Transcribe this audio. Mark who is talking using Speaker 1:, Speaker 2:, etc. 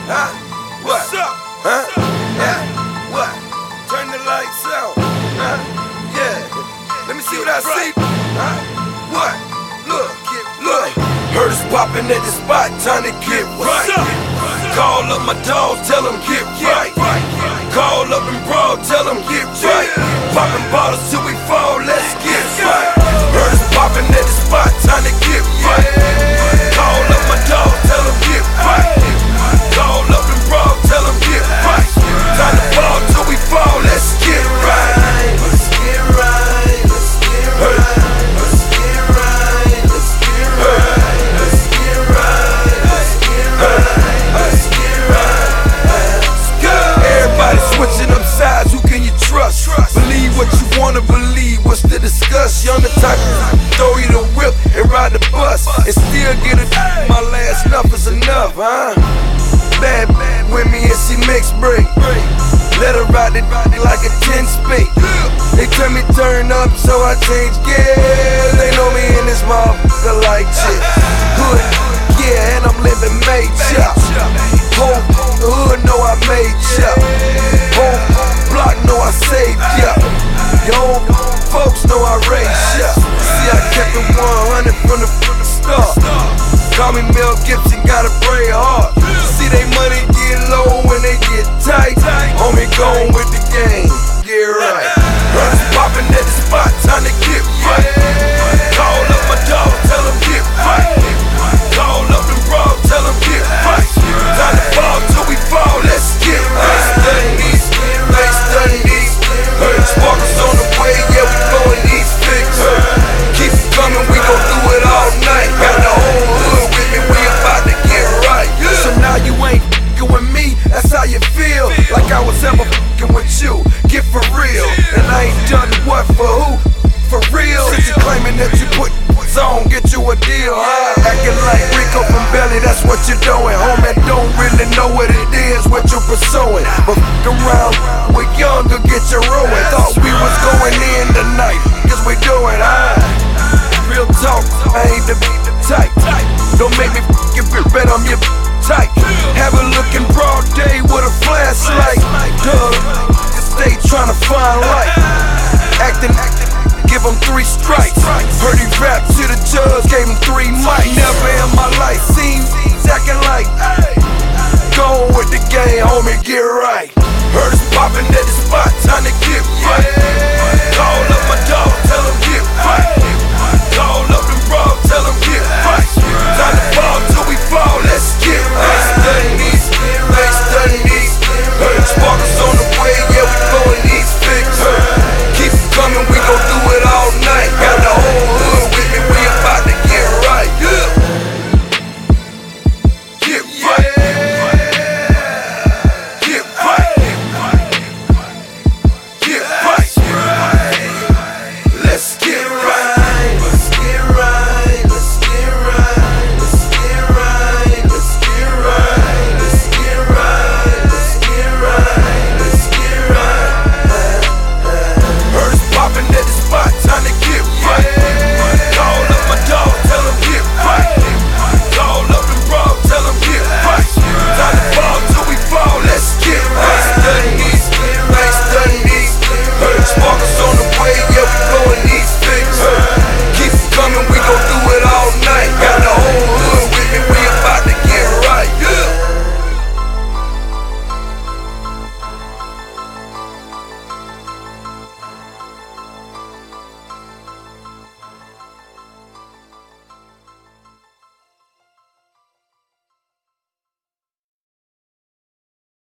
Speaker 1: Huh? What? What's up? Huh? Yeah. What? Turn the lights out. Huh? Yeah. Let me see what I see. Huh? What? Look. Heard us popping at the spot, time to get right. Call up my dogs, tell them get right. Call up and bro, tell them get right. Popping bottles till we fall, let's get right. Heard us popping at the spot, time to get right. Call up my dogs, tell them get right. Call up and bro, tell them get right. Time to ball till we fall, let's get right. Let's get right, let's get right. Let's get right, let's get right. Let's get right, let's get right. Let's get right. Let's go. Everybody switching up sides, who can you trust? Believe what you wanna believe, what's to discuss? You're the type to throw you the whip and ride the bus and still get it. My last enough is enough, huh? Bad with me and she mix break. Let her ride it like a 10-speed. They tell me turn up, so I change gears. They know me in this motherfucker like shit. Hood, yeah, and I'm living major. Whole hood know I made ya. Whole block know I saved ya. Yo, folks know I raised ya. See, I kept it 100 from the start. Call me Mel Gibson, gotta pray hard. See, they money get low when they get tight. Homie, going with the game, get right. Heard us popping at the spot, time to get right. Call up my dog, tell them get right. Call up and bro, tell them get right. Time to ball till we fall, let's get right. They study these. Heard sparkles on the way, yeah, we blowing these figs. Keep it coming, we gon' do it all night. Got the whole hood with me, we about to get right. So now you ain't f***ing with me, that's how you feel. Like I was ever f***ing with you, get for real. And I ain't done what for who, for real. Since you claiming that you put on, get you a deal, huh? Acting like Rico from Belly, that's what you're doing. Homie, don't really know what it is, what you're pursuing. But f*** around with younger, get your ruin. Thought we was going in tonight, cause we doing, huh? Real talk, I ain't the type. Don't make me f***ing bet I'm your type. Have a looking broad day with a flashlight. Duh, stay tryna find light. Acting, give him 3 strikes. Heard he rap to the judge, gave him 3 mics. Never in my life seen acting like going with the game, homie, get right. Heard us popping at the spot, time to get right.